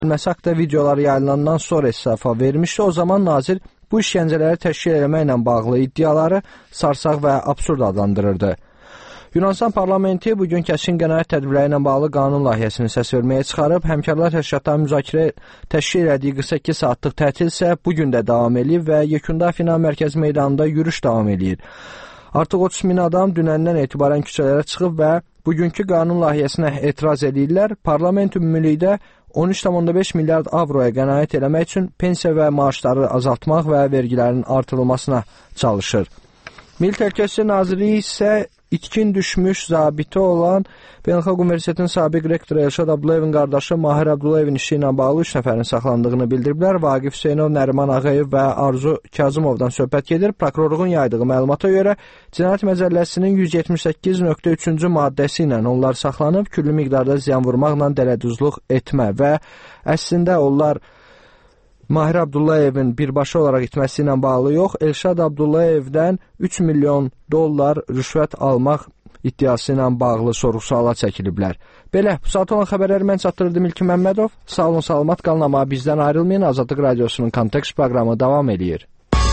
Məsaqda videoları yayınlandan sonra istifa vermişdi. O zaman nazir bu işgəncələri təşkil etməklə bağlı iddiaları sarsaq və absurd adlandırırdı. Yunanistan parlamenti bugün kəskin qənaət tədbirləri ilə bağlı qanun layihəsini səs verməyə çıxarıb, həmkarlar təşkilatların müzakirə təşkil etdiyi 48 saatlıq tətil isə bugün də davam edir və yekunda final mərkəzi meydanında yürüş davam edir. Artıq 30 min adam dünəndən etibarən küçələrə çıxıb və bugünkü qanun layihəsinə etiraz edirlər. Parlament ümumilikdə 13,5 milyard avroya qənaət eləmək üçün pensiya və maaşları azaltmaq və vergilərin artırılmasına çalışır. Milli Təhlükəsizlik Nazirliyi isə itkin düşmüş zabiti olan Beynəlxalq Universitetinin sabiq rektoru Elşad Abdullayevin qardaşı Mahir Abdullayevin işi ilə bağlı 3 nəfərin saxlandığını bildiriblər. Vaqif Hüseynov, Nəriman Ağayev və Arzu Kazımovdan söhbət gedir. Prokurorluğun yaydığı məlumata görə Cinayət Məcəlləsinin 178.3-cü maddəsi ilə onlar saxlanıb, küllü miqdarda ziyan vurmaqla dələduzluq etmə və əslində onlar Mahir Abdullayevin birbaşa olaraq itməsi ilə bağlı yox, Elşad Abdullayevdən 3 milyon dollar rüşvət almaq iddiası ilə bağlı sorğu-suala çəkiliblər. Belə, bu saat olan xəbərləri mən çatdırırdım İlkin Məmmədov. Sağ olun, salamat qalın, amma bizdən ayrılmayın. Azadlıq Radiosunun Kontekst proqramı davam edir.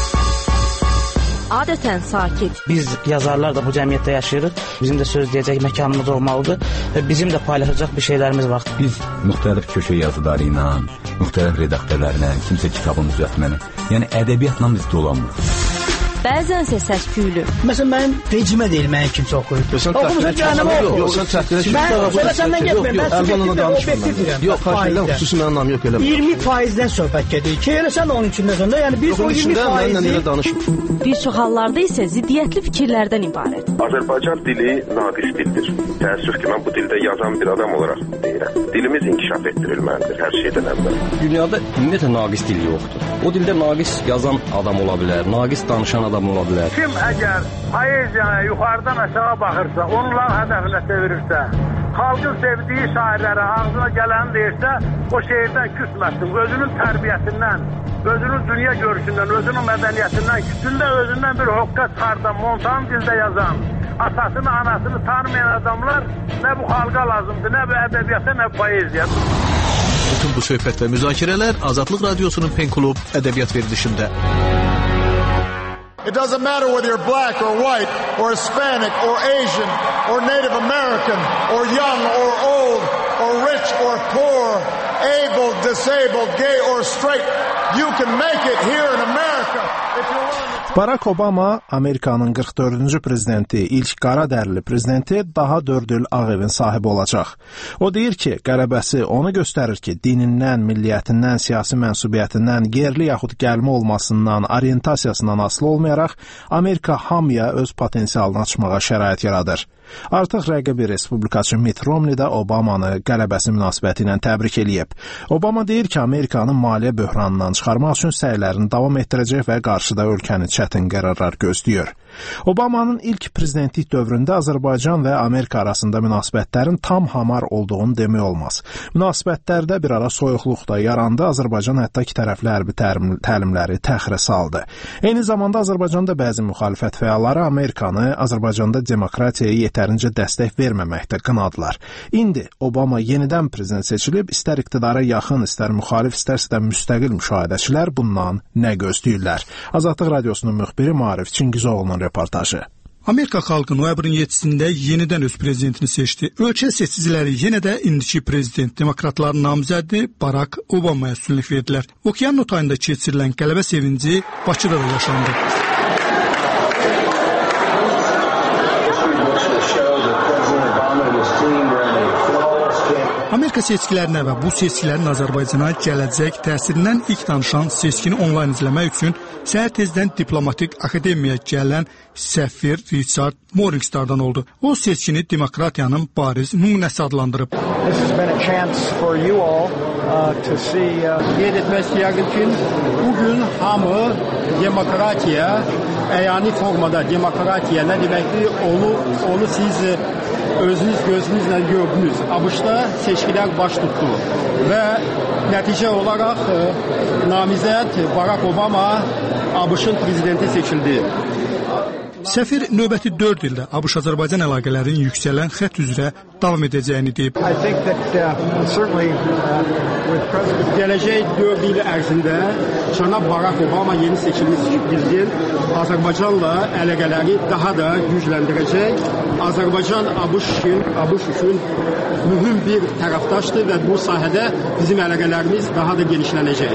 Adətən sakit. Biz yazarlar da bu cəmiyyətdə yaşayırıq. Bizim də söz deyəcək məkanımız olmalıdır və bizim də paylaşacaq bir şeylərimiz var. Biz müxtəlif köşə yazıları ilə, müxtəlif redaktörlərlə, kimsə kitabın düzəltməni, yəni ədəbiyyatla biz dolanmırıq. Bəzənsə səs-küylü. Məsələn, mənim vecimə deyil, mənim kimsə oxuyub. Oxumusan cəhənnəmə oxu. Yox, sən çəkdirə ki, mən səndən getməyim, mən subjektiv və obyektiv deyirəm. Yox, xahiş xüsusi mənim anlam yox, elə. 20%-dən söhbət gedir. Ki, elə sən də onun içindəsən də, yəni biz o 20%-i... Bir çox hallarda isə ziddiyyətli fikirlərdən ibarət. Azərbaycan dili naqis dildir. Təəssüf ki, mən bu dildə yazan bir adam olaraq deyirəm. Dilimiz inkişaf etdirilməlidir, hər şeydən əvvəl. Dünyada ümumiyyətlə naqis dil yoxdur. O dildə naqis yazan adam ola bilər, naqis danışan adam ola bilər. Kim əgər poeziyaya yuxarıdan aşağı baxırsa, onların hədəfinə çevirirsə, xalqın sevdiyi şairlərə ağzına gələni deyirsə, o şeirdən küsməsin, özünün tərbiyəsindən, özünün dünya görüşündən, özünün mədəniyyətindən, kütündə özündən bir hoqqa çıxardan, montan dildə yazan, atasını, anasını tanımayan adamlar nə bu xalqa lazımdır, nə bu ədəbiyyata, nə bu poeziya. Bütün bu söhbət və müzakirələr Azadlıq Radiosunun Pen Klub ədəbiyyat verilişində. It doesn't matter whether you're black or white or Hispanic or Asian or Native American or young or old or rich or poor, able, disabled, gay or straight. You can make it here in America if you want. Barack Obama, Amerikanın 44-cü prezidenti, ilk qara dərili prezidenti, daha 4 il Ağ Evin sahibi olacaq. O deyir ki, qələbəsi onu göstərir ki, dinindən, milliyyətindən, siyasi mənsubiyyətindən, yerli yaxud gəlmə olmasından, orientasiyasından asılı olmayaraq, Amerika hamıya öz potensialını açmağa şərait yaradır. Artıq rəqibi respublikaçı Mitt Romney də Obamanı qələbəsi münasibəti ilə təbrik eləyib. Obama deyir ki, Amerikanın maliyyə böhranından çıxarmaq üçün səylərini davam etdirəcək və qarşıda ölkəni çətin qərarlar gözləyir. Obamanın ilk prezidentlik dövründə Azərbaycan və Amerika arasında münasibətlərin tam hamar olduğunu demək olmaz. Münasibətlərdə bir ara soyuqluq da yarandı, Azərbaycan hətta iki tərəfli hərbi təlimləri təxirə saldı. Eyni zamanda Azərbaycanda bəzi müxalifət fəalları Amerikanı Azərbaycanda demokratiyaya yetərincə dəstək verməməkdə qınadılar. İndi Obama yenidən prezident seçilib, istər iqtidara yaxın, istər müxalif, istərsə də müstəqil müşahidəçilər bundan nə gözləyirlər? Azadlıq Radiosunun müxbiri Maarif Çingizoğlu'nun reportajı. Amerika xalqı noyabrın 7-sində yenidən öz prezidentini seçdi. Ölkə seçiciləri yenə də indiki prezident demokratların namizədi Barack Obama'ya üstünlük verdilər. Okean otayında keçirilən qələbə sevinci Bakıda da yaşandı. Amerika seçkilərinə və bu seçkilərin Azərbaycana gələcək təsirindən ilk danışan seçkini onlayn izləmək üçün səhər tezdən diplomatik akademiyaya gələn səfir Richard Morningstar'dan oldu. O seçkini demokratiyanın bariz nümunəsi adlandırıb. Qeyd etmək istəyirəm ki, bugün hamı demokratiya, əyani formada demokratiya nə deməkdir, onu siz özünüz gözünüzlə gördünüz. ABŞ-da seçkilər baş tutdu və nəticə olaraq namizəd Barack Obama ABŞ-ın prezidenti seçildi. Səfir növbəti 4 ildə ABŞ-Azərbaycan əlaqələrinin yüksələn xətt üzrə davam edəcəyini deyib. Gələcək 4 il ərzində cənab Barack Obama yeni seçilmiş prezident Azərbaycanla əlaqələri daha da gücləndirəcək. Azərbaycan ABŞ üçün mühüm bir tərəfdaşdır və bu sahədə bizim əlaqələrimiz daha da genişlənəcək.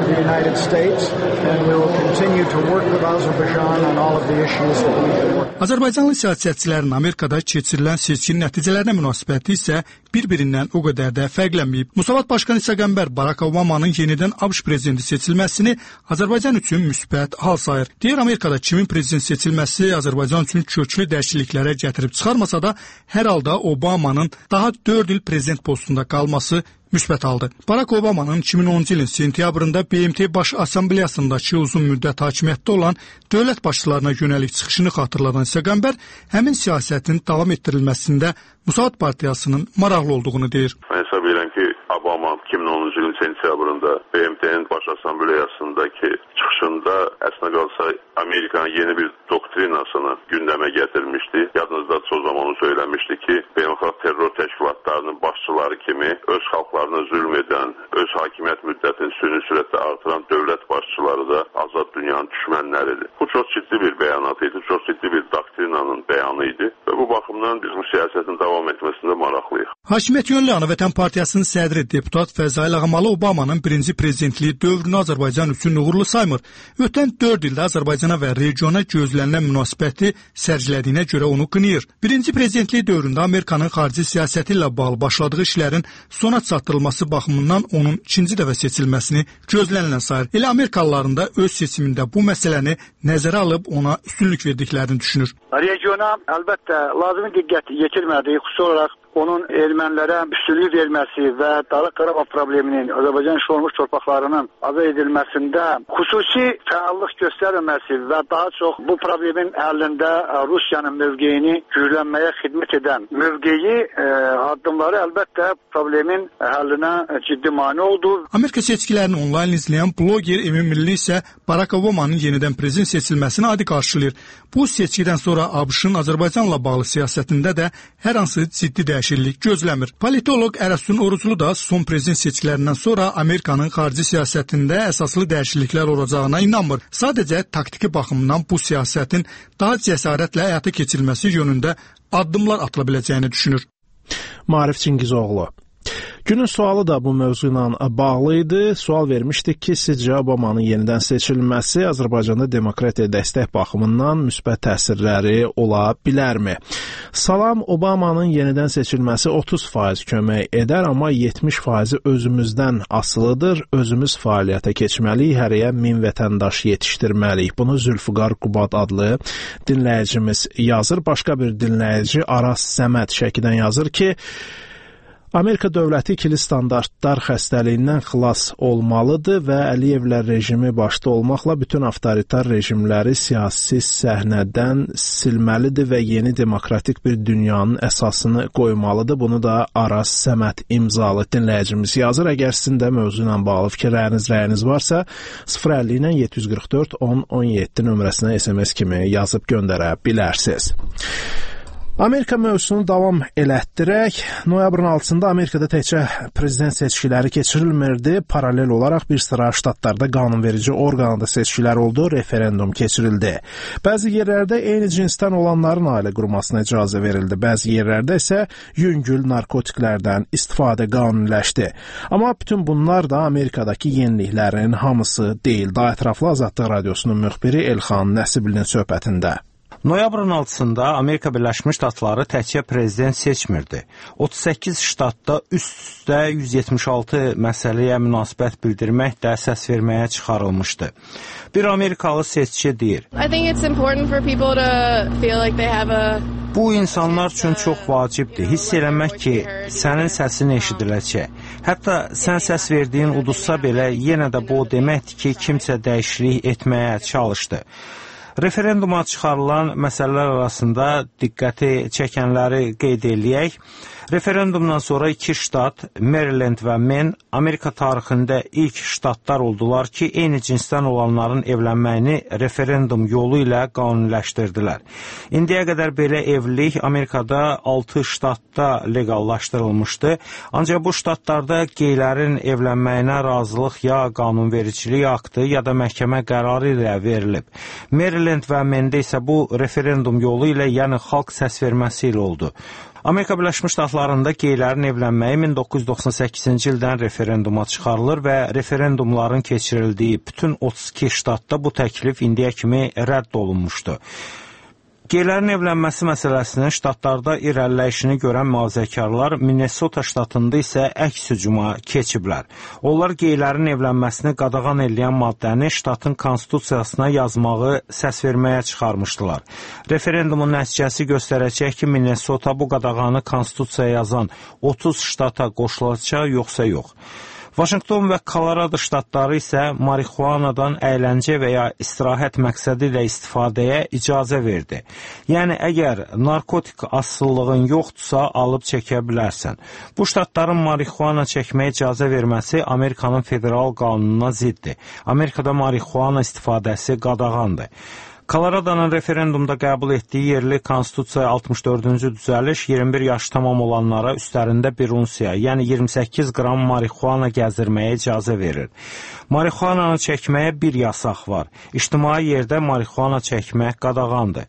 Azərbaycanlı siyasətçilərin Amerikada keçirilən seçkin nəticələrinə münasibəti isə bir-birindən o qədər də fərqlənməyib. Musavat Başqan İsa Qəmbər Barack Obamanın yenidən ABŞ prezidenti seçilməsini Azərbaycan üçün müsbət hal sayır. Deyir, Amerikada kimin prezident seçilməsi Azərbaycan üçün köklü dəyişikliklərə gətirib çıxarmasa da, hər halda Obamanın daha 4 il prezident postunda qalması müsbət haldır. Barack Obamanın 2010-cu ilin sentyabrında BMT Baş Assambleyasındakı uzun müddət hakimiyyətdə olan dövlət başçılarına yönəlik çıxışını xatırladan İsa Qəmbər həmin siyasətin davam etdirilməsində Musavat Partiyasının maraqlı olduğunu deyir. Mən hesab edirəm ki, Obama 2010-cu ilin sentyabrında BMT-nin Baş Assambleyasındakı çıxışında əslində qalsa Amerikanın yeni bir doktrinasını gündəmə gətirmişdi. Yadınızdadır, o zaman onu söyləmişdi ki, beynəlxalq terror təşkilatlarının başçıları kimi öz xalqlarına zülm edən, öz hakimiyyət müddətini süni sürətlə artıran dövlət başçıları da azad dünyanın düşmənləridir. Bu çox ciddi bir bəyanat idi, çox ciddi bir doktrinanın bəyanı idi və bu baxımdan biz bu siyasətin davam etməsində maraqlıyıq. Hakimiyyət yönlü Ana Vətən Partiyasının sədri deputat Fəzail Ağamalı Obamanın birinci prezidentliyi dövrünü Azərbaycan üçün uğurlu saymır. Ötən 4 ildə Azərbaycana və regiona gözlənilən münasibəti sərgilədiyinə görə onu qınayır. Birinci prezidentliyi dövründə Amerikanın xarici siyasəti ilə bağlı başladığı işlərin sona çatdırılması baxımından onun ikinci dəfə seçilməsini gözlənilən sayır. Elə Amerikalıların da öz seçimində bu məsələni nəzərə alıb ona üstünlük verdiklərini düşünür. Regiona əlbəttə lazımi diqqət yetirmədiyi, xüsusi olaraq onun ermənilərə üstünlük verməsi və Dağlıq Qarabağ probleminin Azərbaycan işğal olunmuş torpaqlarının azad edilməsində xüsusi fəallıq göstərməsi və daha çox bu problemin həllində Rusiyanın mövqeyini güclənməyə xidmət edən mövqeyi addımları əlbəttə problemin həllinə ciddi mane oldu. Amerika seçkilərini onlayn izləyən bloger Emin Milli isə Barack Obamanın yenidən prezident seçilməsini adi qarşılayır. Bu seçkidən sonra ABŞ-ın Azərbaycanla bağlı siyasətində də hər hansı ciddi dəyişiklik gözləmir. Politolog Ərəstun Oruclu da son prezident seçkilərindən sonra Amerikanın xarici siyasətində əsaslı dəyişikliklər olacağına inanmır. Sadəcə taktiki baxımdan bu siyasətin daha cəsarətlə həyata keçirilməsi yönündə addımlar atıla biləcəyini düşünür. Maarif Çingizoğlu. Günün sualı da bu mövzu ilə bağlı idi. Sual vermişdik ki, sizcə Obamanın yenidən seçilməsi Azərbaycanda demokratiya dəstək baxımından müsbət təsirləri ola bilərmi? Salam, Obamanın yenidən seçilməsi 30% kömək edər, amma 70% özümüzdən asılıdır. Özümüz fəaliyyətə keçməliyik, hərəyə 1000 vətəndaş yetişdirməliyik. Bunu Zülfüqar Qubad adlı dinləyicimiz yazır. Başqa bir dinləyici Aras Səməd Şəkidən yazır ki, Amerika dövləti ikili standartlar xəstəliyindən xilas olmalıdır və Əliyevlər rejimi başda olmaqla bütün avtoritar rejimləri siyasi səhnədən silməlidir və yeni demokratik bir dünyanın əsasını qoymalıdır. Bunu da Aras Səməd imzalı dinləyicimiz yazır. Əgər sizin də mövzu ilə bağlı fikirləriniz varsa, 050 ilə 744 10 17 nömrəsinə SMS kimi yazıb göndərə bilərsiniz. Amerika mövzusunu davam elətdirək. Noyabrın 6-da Amerikada təkcə prezident seçkiləri keçirilmirdi. Paralel olaraq bir sıra ştatlarda qanunverici orqanında seçkilər oldu, referendum keçirildi. Bəzi yerlərdə eyni cinsdən olanların ailə qurmasına icazə verildi. Bəzi yerlərdə isə yüngül narkotiklərdən istifadə qanuniləşdi. Amma bütün bunlar da Amerikadakı yeniliklərin hamısı deyil. Daha ətraflı Azadlıq Radiosunun müxbiri Elxan Nəsiblinin söhbətində. Noyabrın 6-da Amerika Birləşmiş Ştatları təkcə prezident seçmirdi. 38 ştatda üst-üstə 176 məsələyə münasibət bildirmək də səs verməyə çıxarılmışdı. Bir Amerikalı seçici deyir: Bu insanlar üçün çox vacibdir. Hiss eləmək ki, sənin səsin eşidiləcək. Hətta sən səs verdiyin uduzsa belə, yenə də bu deməkdir ki, kimsə dəyişiklik etməyə çalışdı. Referenduma çıxarılan məsələlər arasında diqqəti çəkənləri qeyd eləyək. Referendumdan sonra 2 ştat, Maryland və Maine, Amerika tarixində ilk ştatlar oldular ki, eyni cinsdən olanların evlənməyini referendum yolu ilə qanuniləşdirdilər. İndiyə qədər belə evlilik Amerikada 6 ştatda legallaşdırılmışdı, ancaq bu ştatlarda geylərin evlənməyinə razılıq ya qanunvericilik aktı, ya da məhkəmə qərarı ilə verilib. Maryland və Maine-də isə bu referendum yolu ilə, yəni xalq səsverməsi ilə oldu. Amerika Birləşmiş Ştatlarında geylərin evlənməyi 1998-ci ildən referenduma çıxarılır və referendumların keçirildiyi bütün 32 ştatda bu təklif indiyə kimi rədd olunmuşdu. Geylərin evlənməsi məsələsinin ştatlarda irəliləyişini görən mühafizəkarlar Minnesota ştatında isə əks hücuma keçiblər. Onlar geylərin evlənməsini qadağan edən maddəni ştatın konstitusiyasına yazmağı səsverməyə çıxarmışdılar. Referendumun nəticəsi göstərəcək ki, Minnesota bu qadağanı konstitusiyaya yazan 30 ştata qoşulacaq, yoxsa yox. Vaşinqton və Kolorado ştatları isə marixuanadan əyləncə və ya istirahət məqsədi ilə istifadəyə icazə verdi. Yəni, əgər narkotik asıllığın yoxdursa, alıb çəkə bilərsən. Bu ştatların marixuana çəkməyə icazə verməsi Amerikanın federal qanununa ziddir. Amerikada marixuana istifadəsi qadağandır. Koloradonun referendumda qəbul etdiyi yerli konstitusiya 64-cü düzəliş 21 yaş tamam olanlara üstlərində 1 unsiya, yəni 28 qram marixuana gəzdirməyə icazə verir. Marixuananı çəkməyə bir yasaq var. İctimai yerdə marixuana çəkmək qadağandır.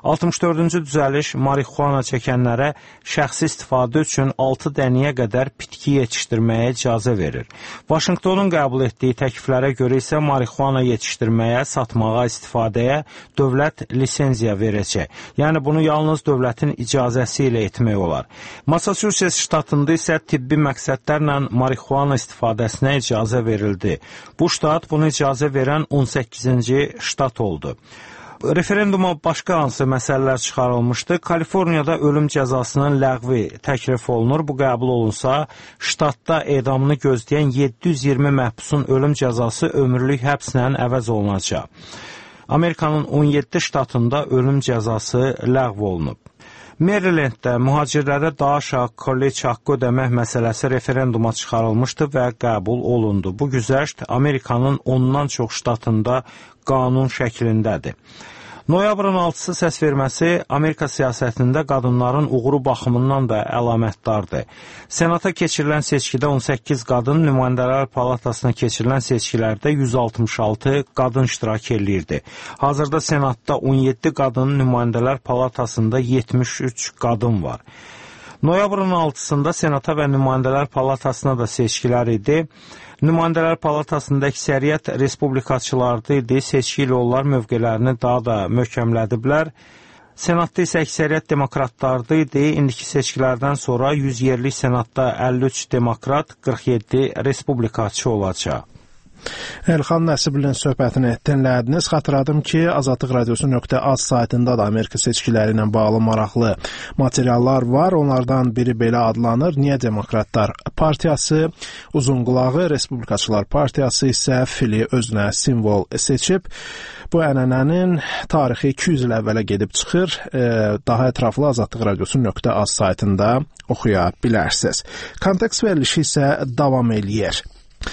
64-cü düzəliş marixuana çəkənlərə şəxsi istifadə üçün 6 dəniyə qədər bitki yetişdirməyə icazə verir. Vaşinqtonun qəbul etdiyi təkliflərə görə isə marixuana yetişdirməyə, satmağa, istifadəyə dövlət lisenziya verəcək. Yəni, bunu yalnız dövlətin icazəsi ilə etmək olar. Massachusetts ştatında isə tibbi məqsədlərlə marixuana istifadəsinə icazə verildi. Bu ştat bunu icazə verən 18-ci ştat oldu. Referenduma başqa hansı məsələlər çıxarılmışdı? Kaliforniyada ölüm cəzasının ləğvi təklif olunur. Bu qəbul olunsa, ştatda edamını gözləyən 720 məhbusun ölüm cəzası ömürlük həbslə əvəz olunacaq. Amerikanın 17 ştatında ölüm cəzası ləğv olunub. Marylanddə mühacirlərə daha aşağı kollec haqqı ödəmək məsələsi referenduma çıxarılmışdı və qəbul olundu. Bu güzəşt Amerikanın ondan çox ştatında qanun şəklindədir. Noyabrın 6-sı səsverməsi Amerika siyasətində qadınların uğuru baxımından da əlamətdardır. Senata keçirilən seçkidə 18 qadın, nümayəndələr palatasına keçirilən seçkilərdə 166 qadın iştirak eləyirdi. Hazırda Senatda 17 qadın, nümayəndələr palatasında 73 qadın var. Noyabrın 6-sında Senata və nümayəndələr palatasına da seçkilər idi. Nümayəndələr palatasında əksəriyyət respublikaçılardı idi. Seçki ilə onlar mövqelərini daha da möhkəmlədiblər. Senatda isə əksəriyyət demokratlardı idi. İndiki seçkilərdən sonra 100 yerlik Senatda 53 demokrat, 47 respublikaçı olacaq. Elxan Nəsiblin söhbətini dinlədiniz. Xatırladım ki, Azadlıq Radiosu.az saytında da Amerika seçkiləri ilə bağlı maraqlı materiallar var. Onlardan biri belə adlanır. Niyə Demokratlar Partiyası, uzunqulağı Respublikaçılar Partiyası isə fili özünə simvol seçib. Bu ənənənin tarixi 200 il əvvələ gedib çıxır. Daha ətraflı Azadlıq Radiosu.az saytında oxuya bilərsiniz. Kontekst verilişi isə davam eləyir.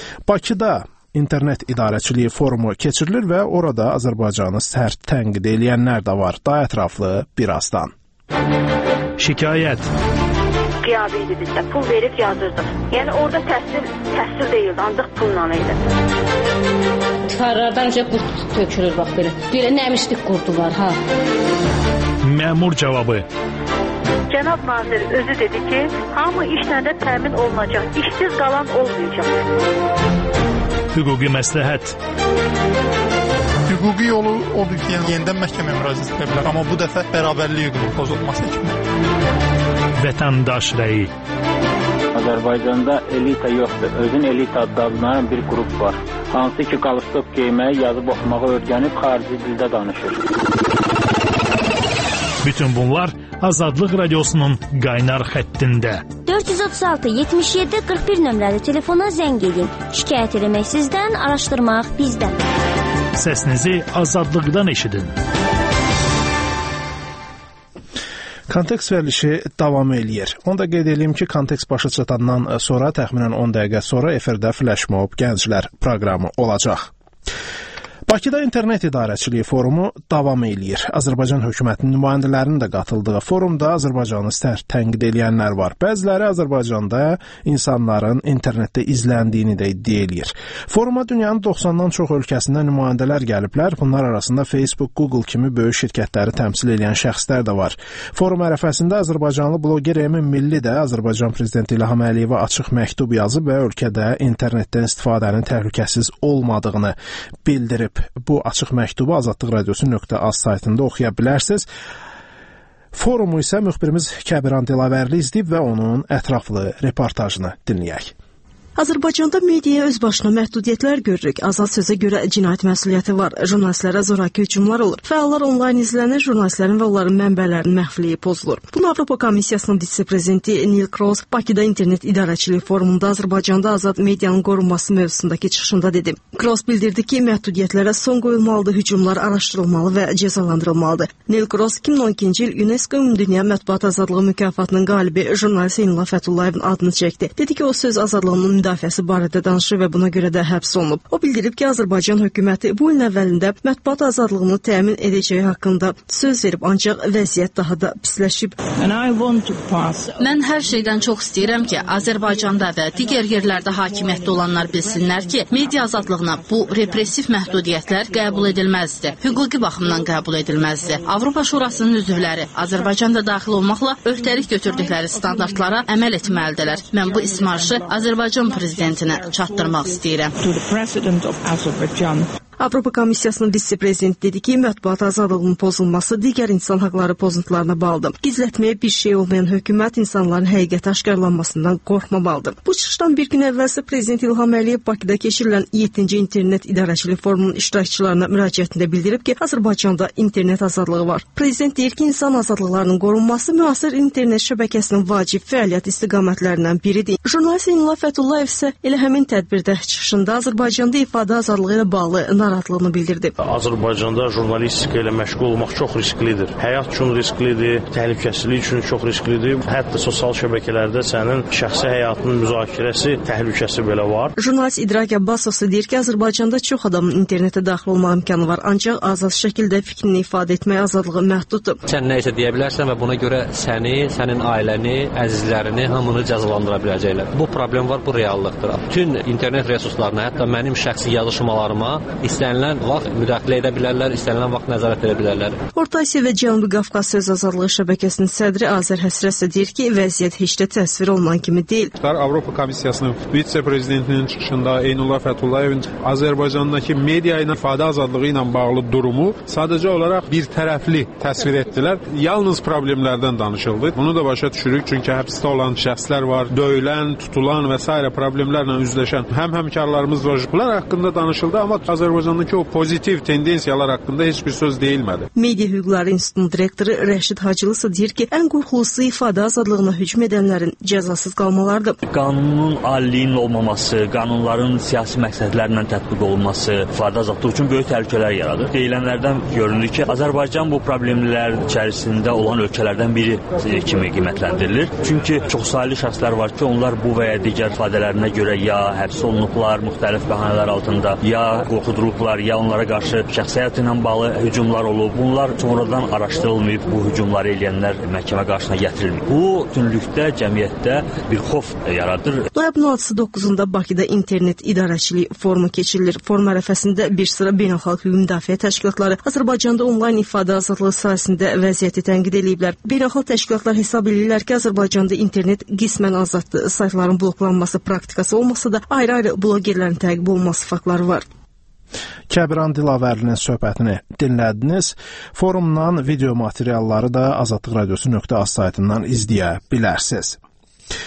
Bakıda İnternet İdarəçiliyi forumu keçirilir və orada Azərbaycanı sərt tənqid eləyənlər də var. Daha ətraflı birazdan. Şikayət. Qiyabi idi bizdə, pul verib yazırdıq. Yəni orada təhsil deyildi, ancaq pulla idi. Tikarlardan qurt tökülür, bax belə. Belə nəmişlik qurdu var, ha. Məmur cavabı. Cənab nazir özü dedi ki, hamı işlə də təmin olunacaq, işsiz qalan olmayacaq. Hüquqi məsləhət. Hüquqi yolu odur ki, yenidən məhkəməyə müraciət edə bilər, amma bu dəfə bərabərlik hüququnun pozulması kimi. Vətəndaş rəyi. Azərbaycanda elita yoxdur. Özün elita adlanan bir qrup var. Hansı ki, qalstok geyməyi, yazıb oxumağı öyrənib xarici dildə danışır. Bütün bunlar Azadlıq Radiosunun qaynar xəttində. 436-77-41 nömrəli telefona zəng edin. Şikayət eləmək sizdən, araşdırmaq bizdən. Səsinizi azadlıqdan eşidin. Kontekst verilişi davam eləyir. Onu da qeyd edeyim ki, kontekst başa çatandan sonra təxminən 10 dəqiqə sonra efirdə Flash Mob Gənclər proqramı olacaq. Bakıda İnternet İdarəçiliyi Forumu davam eləyir. Azərbaycan hökumətinin nümayəndələrinin də qatıldığı forumda Azərbaycanı tənqid edənlər var. Bəziləri Azərbaycanda insanların internetdə izləndiyini də iddia eləyir. Foruma dünyanın 90-dan çox ölkəsindən nümayəndələr gəliblər. Bunlar arasında Facebook, Google kimi böyük şirkətləri təmsil edən şəxslər də var. Forum ərəfəsində Azərbaycanlı bloger Emin Milli də Azərbaycan prezidenti İlham Əliyevə açıq məktub yazıb və ölkədə internetdən istifadənin təhlükəsiz olmadığını bildirib. Bu açıq məktubu Azadlıq Radiosu.az saytında oxuya bilərsiniz. Forumu isə müxbirimiz Kəbiran Dilavərli izləyib və onun ətraflı reportajını dinləyək. Azərbaycanda mediaya öz başına məhdudiyyətlər görürük. Azad sözə görə cinayət məsuliyyəti var. Jurnalistlərə zorakı hücumlar olur. Fəallar onlayn izlənir, jurnalistlərin və onların mənbələrinin məxfiliyi pozulur. Bunu Avropa Komissiyasının vitse-prezidenti Neil Kroes Bakıda İnternet İdarəçiliyi Forumunda Azərbaycanda azad medianın qorunması mövzusundakı çıxışında dedi. Kroes bildirdi ki, məhdudiyyətlərə son qoyulmalıdır, hücumlar araşdırılmalı və cəzalandırılmalıdır. Neil Kroes 2012-ci il UNESCO Ümumdünya Mətbuat Azadlığı mükafatının qalibi jurnalist Zeynullah Fətullayevin adını çəkdi. Dedi ki, o söz azadlığının müdafiəsi barədə danışır və buna görə də həbs olunub. O bildirib ki, Azərbaycan hökuməti bu ilin əvvəlində mətbuat azadlığını təmin edəcəyi haqqında söz verib, ancaq vəziyyət daha da pisləşib. Mən hər şeydən çox istəyirəm ki, Azərbaycanda və digər yerlərdə hakimiyyətdə olanlar bilsinlər ki, media azadlığına bu repressiv məhdudiyyətlər qəbul edilməzdir. Hüquqi baxımdan qəbul edilməzdir. Avropa Şurasının üzvləri Azərbaycanda daxil olmaqla öhdəlik götürdükləri standartlara əməl etməlidirlər. Mən bu ismarşı Azərbaycan prezidentinə çatdırmaq istəyirəm. Avropa Komissiyasının vitse-prezidenti dedi ki, mətbuat azadlığının pozulması digər insan haqları pozuntularına bağlıdır. Gizlətməyə bir şey olmayan hökumət insanların həqiqəti aşkarlanmasından qorxmamalıdır. Bu çıxışdan bir gün əvvəlsə Prezident İlham Əliyev Bakıda keçirilən 7-ci İnternet İdarəçiliyi Forumunun iştirakçılarına müraciətində bildirib ki, Azərbaycanda internet azadlığı var. Prezident deyir ki, insan azadlıqlarının qorunması müasir internet şəbəkəsinin vacib fəaliyyət istiqamətlərindən biridir. Jurnalist Zeynullah Fətullayev isə elə həmin tədbirdə çıxışında Azərbaycanda ifadə azadlığı ilə bağlı narahatlığını bildirdi. Azərbaycanda jurnalistika ilə məşğul olmaq çox risklidir. Həyat üçün risklidir, təhlükəsizlik üçün çox risklidir. Hətta sosial şəbəkələrdə sənin şəxsi həyatının müzakirəsi, təhlükəsi belə var. Jurnalist İdraq Abbasov deyir ki, Azərbaycanda çox adamın internetə daxil olmaq imkanı var, ancaq azad şəkildə fikrini ifadə etmək azadlığı məhduddur. Sən nə isə deyə bilərsən və buna görə səni, sənin ailəni, əzizlərini, hamını cəzalandıra biləcəklər. Bu problem var, bu reallıqdır. Bütün internet resurslarına, hətta mənim şəxsi yazışmalarıma İstənilən vaxt müdaxilə edə bilərlər, istənilən vaxt nəzarət edə bilərlər. Orta Asiya və Cənubi Qafqaz Söz Azadlığı şəbəkəsinin sədri Azər Həsrət isə deyir ki, vəziyyət heç də təsvir olunan kimi deyil. Avropa Komissiyasının vitse-prezidentinin çıxışında Zeynullah Fətullayevin Azərbaycandakı media ilə ifadə azadlığı ilə bağlı durumu sadəcə olaraq bir tərəfli təsvir etdilər. Yalnız problemlərdən danışıldı. Bunu da başa düşürük, çünki həbsdə olan şəxslər var, döyülən, tutulan və s. problemlərlə üzləşən həmkarlarımız var. Bunlar haqqında danışıldı, amma Azərbaycandakı o pozitiv tendensiyalar haqqında heç bir söz deyilmədi. Media Hüquqları İnstitutunun direktoru Rəşid Hacılı isə deyir ki, ən qorxulusu ifadə azadlığına hücum edənlərin cəzasız qalmalarıdır. Qanunun aliliyinin olmaması, qanunların siyasi məqsədlərlə tətbiq olunması ifadə azadlığı üçün böyük təhlükələr yaradır. Deyilənlərdən görünür ki, Azərbaycan bu problemlər içərisində olan ölkələrdən biri kimi qiymətləndirilir. Çünki çoxsaylı şəxslər var ki, onlar bu və ya digər ifadələrinə görə ya həbs olunublar, müxtəlif bəhanələr altında, ya qorxudurublar, ya onlara qarşı şəxsiyyəti ilə bağlı hücumlar olub. Bunlar sonradan araşdırılmayıb, bu hücumları eləyənlər məhkəmə qarşısına gətirilməyib. Bu bütünlükdə cəmiyyətdə bir xof yaradır. Noyabrın 6-9-da Bakıda İnternet İdarəçiliyi Forumu keçirilir. Forum ərəfəsində bir sıra beynəlxalq hüquq müdafiə təşkilatları Azərbaycanda onlayn ifadə azadlığı sahəsində vəziyyəti tənqid ediblər. Beynəlxalq təşkilatlar hesab edirlər ki, Azərbaycanda internet qismən azaddır. Saytların bloklanması praktikası olmasa da ayrı-ayrı blogerlərin təqib olunması faktları var. Kəbiran Dilavərlinin söhbətini dinlədiniz. Forumdan video materialları da Azadlıq Radiosu.az saytından izləyə bilərsiniz.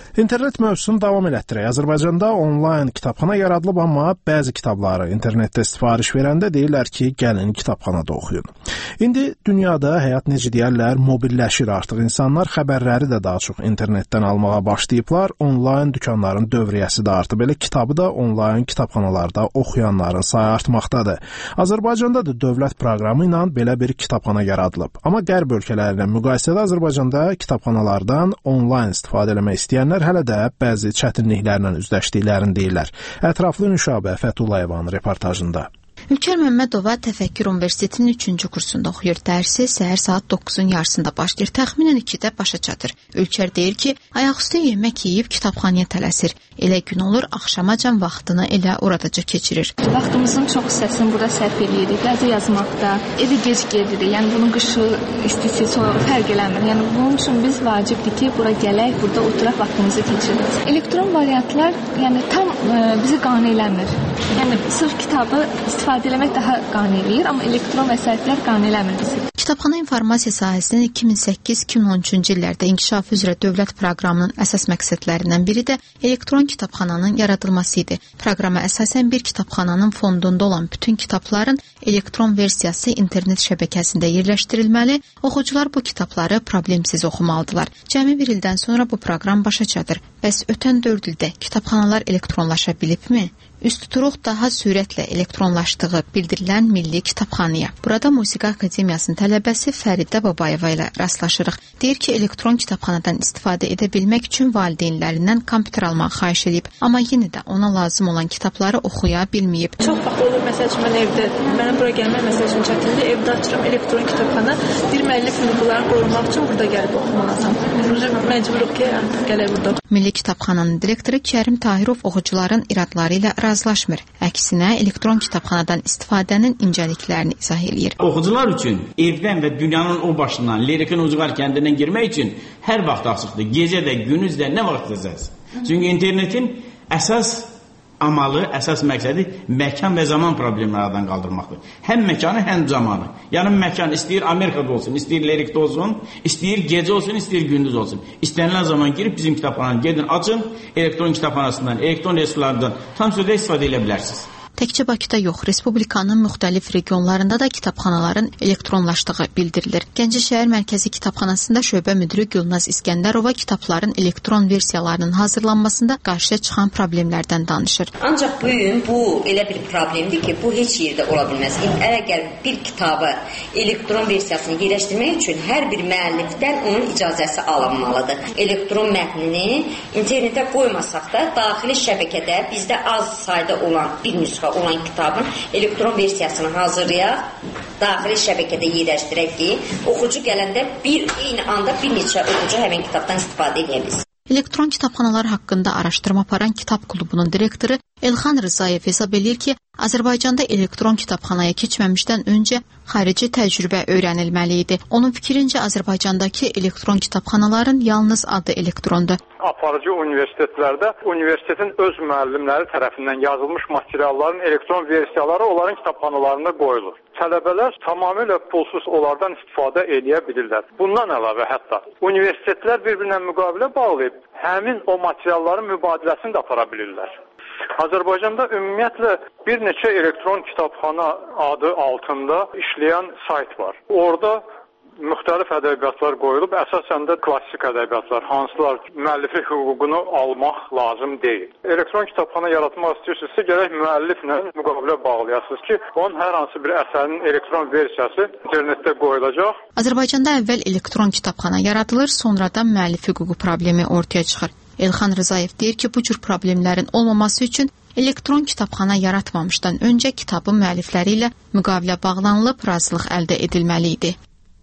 İnternet mövzusunu davam elətdirək. Azərbaycanda onlayn kitabxana yaradılıb, amma bəzi kitabları internetdə sifariş verəndə deyirlər ki, gəlin kitabxanada oxuyun. İndi dünyada həyat necə deyərlər, mobilləşir artıq. İnsanlar xəbərləri də daha çox internetdən almağa başlayıblar. Onlayn dükanların dövriyyəsi də artıb. Elə kitabı da onlayn kitabxanalarda oxuyanların sayı artmaqdadır. Azərbaycanda da dövlət proqramı ilə belə bir kitabxana yaradılıb. Amma qərb ölkələri ilə müqayisədə Azərbaycanda kitabxanalardan onlayn istifadə etmək istəyənlər hələ də bəzi çətinliklərlə üzləşdiklərini deyirlər. Ətraflı Nüşabə Fəthullayevanın reportajında. Ülker Məmmədova Təfəkkür Universitetinin 3-cü kursunda oxuyur. Dərsi səhər saat 9-un yarısında başlayır. Təxminən 2-də başa çatır. Ülker deyir ki, ayaqüstü yemək yeyib kitabxanaya tələsir. Elə gün olur, axşamacan vaxtını elə oradaca keçirir. Vaxtımızın çox hissəsini burada sərf edirik. Yazı yazmaqda, evə gec gedirik. Yəni bunun qışı, istisi, soyuğu fərq eləmir. Yəni bunun üçün biz vacibdir ki, bura gələk, burada oturaq vaxtımızı keçirək. Elektron variantlar yəni tam bizi qane eləmir. Yəni sırf kitabı istifadə eləmək daha qane eləyir, amma elektron vəsaitlər qane eləmir bizi. Kitabxana informasiya sahəsinin 2008-2013-cü illərdə inkişaf üzrə dövlət proqramının əsas məqsədlərindən biri də elektron kitabxananın yaradılması idi. Proqrama əsasən bir kitabxananın fondunda olan bütün kitabların elektron versiyası internet şəbəkəsində yerləşdirilməli, oxucular bu kitabları problemsiz oxumalıdırlar. Cəmi bir ildən sonra bu proqram başa çatır. Bəs ötən 4 ildə kitabxanalar elektronlaşa bilibmi? Üst tuturuq daha sürətlə elektronlaşdığı bildirilən Milli Kitabxanaya. Burada Musiqi Akademiyasının tələbəsi Fəridə Babayeva ilə rastlaşırıq. Deyir ki, elektron kitabxanadan istifadə edə bilmək üçün valideynlərindən kompüter almağı xahiş edib, amma yenə də ona lazım olan kitabları oxuya bilməyib. Çox vaxt olur, məsəl üçün mən evdə, mənə bura gəlmək məsəl üçün çətindir, evdə açıram elektron kitabxana, bir müəllif hüquqlarını qorumaq üçün burada gəlib oxumalısam. Məcburuq ki, gələk burada. Milli Kitabxananın direktoru Kərim Tahirov oxucuların iradları ilə razılaşmır. Əksinə, elektron kitabxanadan istifadənin incəliklərini izah eləyir. Oxucular üçün evdən və dünyanın o başından, Lerikin Ucqar kəndindən girmək üçün hər vaxt açıqdır. Gecə də, günüz də, nə vaxt istəsəz. Çünki internetin əsas amalı, əsas məqsədi məkan və zaman problemləri aradan qaldırmaqdır. Həm məkanı, həm zamanı. Yəni məkan istəyir Amerikada olsun, istəyir Lerikdə olsun, istəyir gecə olsun, istəyir gündüz olsun. İstənilən zaman girib bizim kitabxananı gedin, açın, elektron kitabxanasından, elektron resurslardan tam sürədə istifadə edə bilərsiniz. Təkcə Bakıda yox, Respublikanın müxtəlif regionlarında da kitabxanaların elektronlaşdığı bildirilir. Gəncə şəhər mərkəzi kitabxanasında şöbə müdiri Gülnaz İskəndərova kitabların elektron versiyalarının hazırlanmasında qarşıya çıxan problemlərdən danışır. Ancaq bu gün bu elə bir problemdir ki, bu heç yerdə ola bilməz. Əgər bir kitabı elektron versiyasını yerləşdirmək üçün hər bir müəllifdən onun icazəsi alınmalıdır. Elektron mətnini internetə qoymasaq da daxili şəbəkədə bizdə az sayda olan bir nüsxə olan kitabın elektron versiyasını hazırlayaq, daxili şəbəkədə yerləşdirək ki, oxucu gələndə eyni anda bir neçə oxucu həmin kitabdan istifadə edə bilsin. Elektron kitabxanalar haqqında araşdırma aparan Kitab Klubunun direktoru Elxan Rızayev hesab edir ki, Azərbaycanda elektron kitabxanaya keçməmişdən öncə xarici təcrübə öyrənilməli idi. Onun fikrincə Azərbaycandakı elektron kitabxanaların yalnız adı elektrondur. Aparıcı universitetlərdə universitetin öz müəllimləri tərəfindən yazılmış materialların elektron versiyaları onların kitabxanalarında qoyulur. Tələbələr tamamilə pulsuz onlardan istifadə edə bilirlər. Bundan əlavə hətta universitetlər bir-birinə müqavilə bağlayıb həmin o materialların mübadiləsini də apara bilirlər. Azərbaycanda ümumiyyətlə bir neçə elektron kitabxana adı altında işləyən sayt var. Orada müxtəlif ədəbiyyatlar qoyulub, əsasən də klassik ədəbiyyatlar, hansılar müəllifi hüququnu almaq lazım deyil. Elektron kitabxana yaratmaq istəyirsinizsə, gərək müəlliflə müqavilə bağlayasınız ki, onun hər hansı bir əsərinin elektron versiyası internetdə qoyulacaq. Azərbaycanda əvvəl elektron kitabxana yaradılır, sonradan müəllif hüququ problemi ortaya çıxır. Elxan Rızayev deyir ki, bu cür problemlərin olmaması üçün elektron kitabxana yaratmamışdan öncə kitabın müəllifləri ilə müqavilə bağlanılıb, razılıq əldə edilməli idi.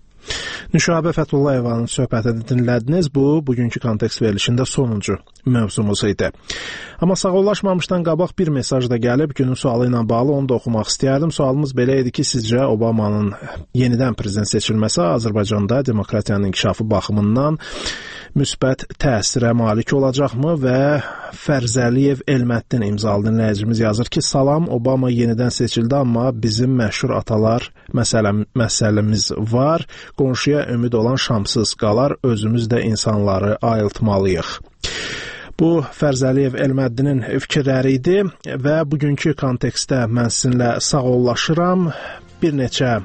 Nüşabə Fəthullayevanın söhbətini dinlədiniz. Bu, bugünkü kontekst verilişində sonuncu mövzumuz idi. Amma sağollaşmamışdan qabaq bir mesaj da gəlib, günün sualı ilə bağlı onu da oxumaq istəyərdim. Sualımız belə idi ki, sizcə Obamanın yenidən prezident seçilməsi Azərbaycanda demokratiyanın inkişafı baxımından müsbət təsirə malik olacaqmı? Və Fərzəliyev Elməddin imzalı dinləyicimiz yazır ki, salam, Obama yenidən seçildi, amma bizim məşhur atalar məsələmiz var. Qonşuya ümid olan şamsız qalar, özümüz də insanları ayıltmalıyıq. Bu Fərzəliyev Elməddinin fikirləri idi və bugünkü kontekstdə mən sizinlə sağollaşıram. Bir neçə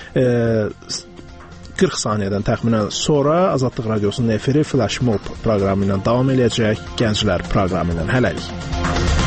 40 saniyədən təxminən sonra Azadlıq Radiosunun efiri Flash Mob proqramı ilə davam eləyəcək, Gənclər proqramı ilə. Hələlik.